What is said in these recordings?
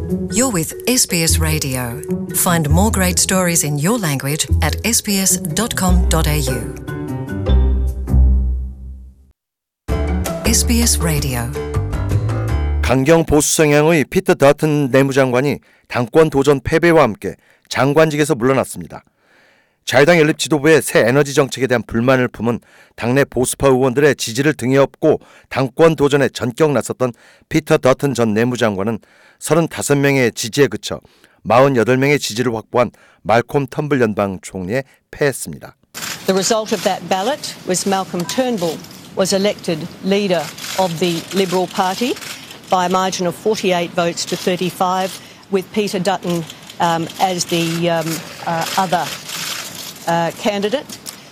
You're with SBS Radio. Find more great stories in your language at sbs.com.au. SBS Radio. 강경 보수 성향의 피터 더튼 내무장관이 당권 도전 패배와 함께 장관직에서 물러났습니다. 자유당 연립 지도부의 새 에너지 정책에 대한 불만을 품은 당내 보수파 의원들의 지지를 등에 업고 당권 도전에 전격 나섰던 피터 더튼 전 내무장관은 35명의 지지에 그쳐 48명의 지지를 확보한 말콤 텀블 연방 총리에 패했습니다. The result of that ballot was Malcolm Turnbull was elected leader of the Liberal Party by a margin of 48 votes to 35, with Peter Dutton as the other candidate.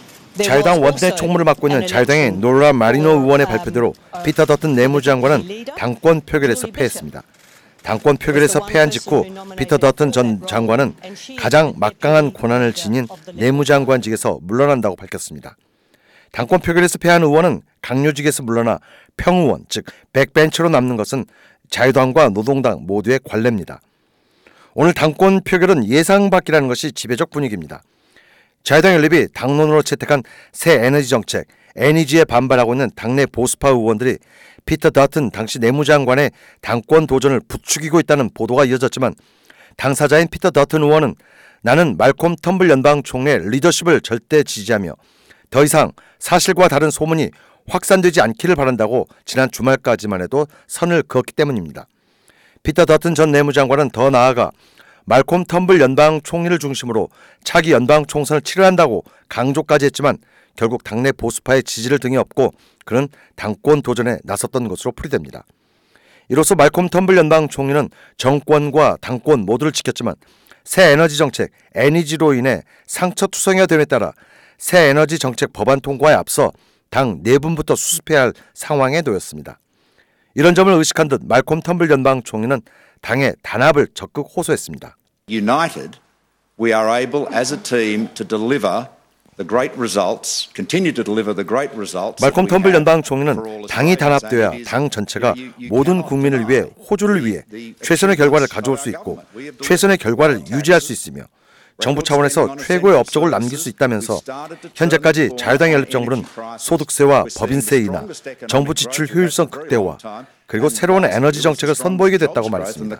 자유당 원내 총무를 맡고 있는 자유당의 노라 마리노 의원의 발표대로 피터 더튼 내무장관은 당권 표결에서 패했습니다. 당권 표결에서 패한 직후 피터 더튼 전 장관은 가장 막강한 권한을 지닌 내무장관직에서 물러난다고 밝혔습니다. 당권 표결에서 패한 의원은 강요직에서 물러나 평의원, 즉 백벤처로 남는 것은 자유당과 노동당 모두의 관례입니다. 오늘 당권 표결은 예상 밖이라는 것이 지배적 분위기입니다. 자유당 연립이 당론으로 채택한 새 에너지 정책, 에니지에 반발하고 있는 당내 보수파 의원들이 피터 더튼 당시 내무장관의 당권 도전을 부추기고 있다는 보도가 이어졌지만 당사자인 피터 더튼 의원은 나는 말콤 텀블 연방 총리의 리더십을 절대 지지하며 더 이상 사실과 다른 소문이 확산되지 않기를 바란다고 지난 주말까지만 해도 선을 그었기 때문입니다. 피터 더튼 전 내무장관은 더 나아가 말콤 텀블 연방 총리를 중심으로 차기 연방 총선을 치러한다고 강조까지 했지만 결국 당내 보수파의 지지를 등에 업고 그는 당권 도전에 나섰던 것으로 풀이됩니다. 이로써 말콤 텀블 연방 총리는 정권과 당권 모두를 지켰지만 새 에너지 정책 에니지로 인해 상처투성이가 됨에 따라 새 에너지 정책 법안 통과에 앞서 당 내분부터 수습해야 할 상황에 놓였습니다. 이런 점을 의식한 듯 말콤 텀블 연방 총리는 당의 단합을 적극 호소했습니다. United, we are able as a team to deliver the great results, continue to deliver the great results. 말콤 텀블 연방 총리는 당이 단합되어야 당 전체가 모든 국민을 위해 호주를 위해 최선의 결과를 가져올 수 있고 최선의 결과를 유지할 수 있으며 정부 차원에서 최고의 업적을 남길 수 있다면서 현재까지 자유당 연립정부는 소득세와 법인세 인하, 정부 지출 효율성 극대화, 그리고 새로운 에너지 정책을 선보이게 됐다고 말했습니다.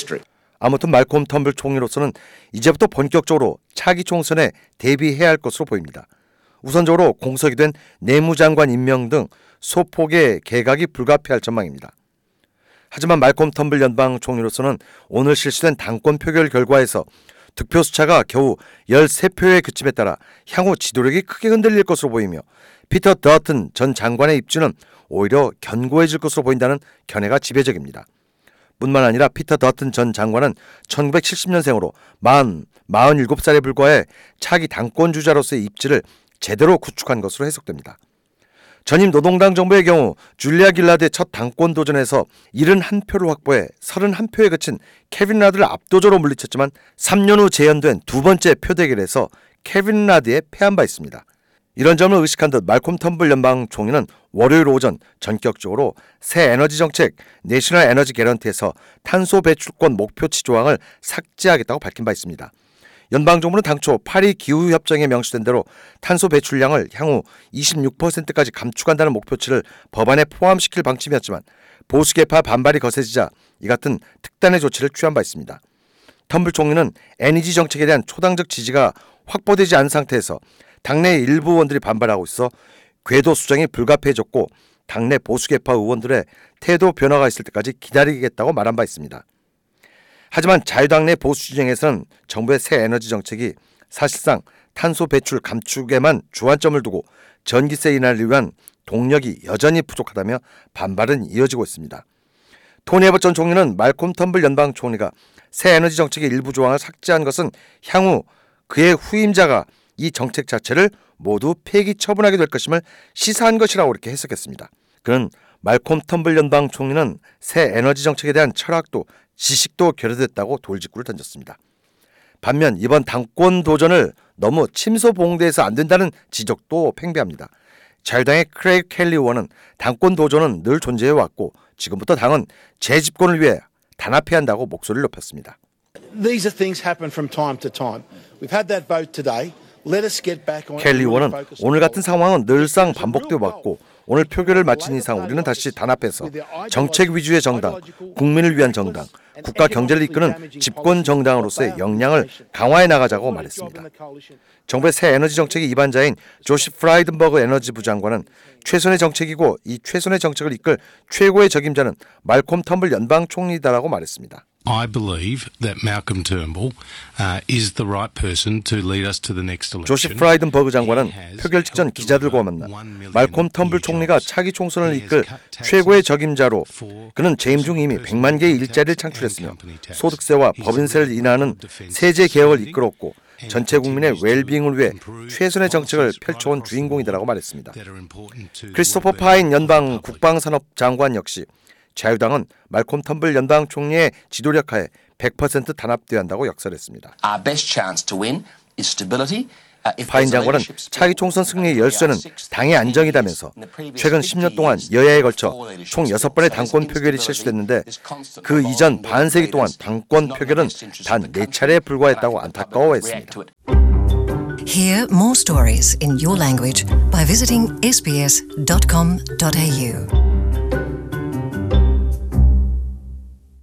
아무튼 말콤 텀블 총리로서는 이제부터 본격적으로 차기 총선에 대비해야 할 것으로 보입니다. 우선적으로 공석이 된 내무장관 임명 등 소폭의 개각이 불가피할 전망입니다. 하지만 말콤 텀블 연방 총리로서는 오늘 실시된 당권 표결 결과에서 득표 숫자가 겨우 13표에 그침에 따라 향후 지도력이 크게 흔들릴 것으로 보이며 피터 더튼 전 장관의 입지는 오히려 견고해질 것으로 보인다는 견해가 지배적입니다. 뿐만 아니라 피터 더튼 전 장관은 1970년생으로 47살에 불과해 차기 당권주자로서의 입지를 제대로 구축한 것으로 해석됩니다. 전임 노동당 정부의 경우 줄리아 길라드의 첫 당권 도전에서 71표를 확보해 31표에 그친 케빈 라드를 압도적으로 물리쳤지만 3년 후 재연된 두 번째 표대결에서 케빈 라드에 패한 바 있습니다. 이런 점을 의식한 듯 말콤 텀블 연방 총리는 월요일 오전 전격적으로 새 에너지 정책 내셔널 에너지 개런티에서 탄소 배출권 목표치 조항을 삭제하겠다고 밝힌 바 있습니다. 연방정부는 당초 파리 기후협정에 명시된 대로 탄소 배출량을 향후 26%까지 감축한다는 목표치를 법안에 포함시킬 방침이었지만 보수계파 반발이 거세지자 이 같은 특단의 조치를 취한 바 있습니다. 텀블 총리는 에너지 정책에 대한 초당적 지지가 확보되지 않은 상태에서 당내 일부 의원들이 반발하고 있어 궤도 수정이 불가피해졌고 당내 보수계파 의원들의 태도 변화가 있을 때까지 기다리겠다고 말한 바 있습니다. 하지만 자유당 내 보수 진영에서는 정부의 새 에너지 정책이 사실상 탄소 배출 감축에만 주안점을 두고 전기세 인하를 위한 동력이 여전히 부족하다며 반발은 이어지고 있습니다. 토니 에버트 전 총리는 말콤 텀블 연방 총리가 새 에너지 정책의 일부 조항을 삭제한 것은 향후 그의 후임자가 이 정책 자체를 모두 폐기 처분하게 될 것임을 시사한 것이라고 이렇게 해석했습니다. 그는 말콤 텀블 연방 총리는 새 에너지 정책에 대한 철학도 지식도 결여됐다고 돌직구를 던졌습니다. 반면 이번 당권 도전을 너무 침소봉대해서 안 된다는 지적도 팽배합니다. 자유당의 크레이그 켈리 의원은 당권 도전은 늘 존재해왔고 지금부터 당은 재집권을 위해 단합해야 한다고 목소리를 높였습니다. These are things happen from time to time. We've had that vote today. Let us get back on. 켈리 의원은 오늘 같은 상황은 늘상 반복되어 왔고 오늘 표결을 마친 이상 우리는 다시 단합해서 정책 위주의 정당, 국민을 위한 정당, 국가 경제를 이끄는 집권 정당으로서의 역량을 강화해 나가자고 말했습니다. 정부의 새 에너지 정책의 입안자인 조시 프라이든버그 에너지부 장관은 최선의 정책이고 이 최선의 정책을 이끌 최고의 적임자는 말콤 텀블 연방 총리다라고 말했습니다. I believe that Malcolm Turnbull is the right person to lead us to the next election. 조시 프라이든버그 장관은 표결 직전 기자들과 만나 말콤 텀블 총리가 차기 총선을 이끌 최고의 적임자로 그는 재임 중 이미 100만 개의 일자리를 창출했으며 소득세와 법인세를 인하하는 세제 개혁을 이끌었고 전체 국민의 웰빙을 위해 최선의 정책을 펼쳐온 주인공이다라고 말했습니다. 크리스토퍼 파인 연방 국방산업 장관 역시 자유당은 말콤 텀블 연방 총리의 지도력 하에 100% 단합돼야 한다고 역설했습니다. Our best chance to win is stability. 파인 장관은 차기 총선 승리의 열쇠는 당의 안정이다면서 최근 10년 동안 여야에 걸쳐 총 6번의 당권 표결이 실시됐는데 그 이전 반세기 동안 당권 표결은 단 4차례에 불과했다고 안타까워했습니다. Hear more stories in your language by visiting sbs.com.au.